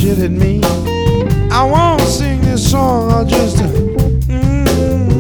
get at me. I won't sing this song, I'll just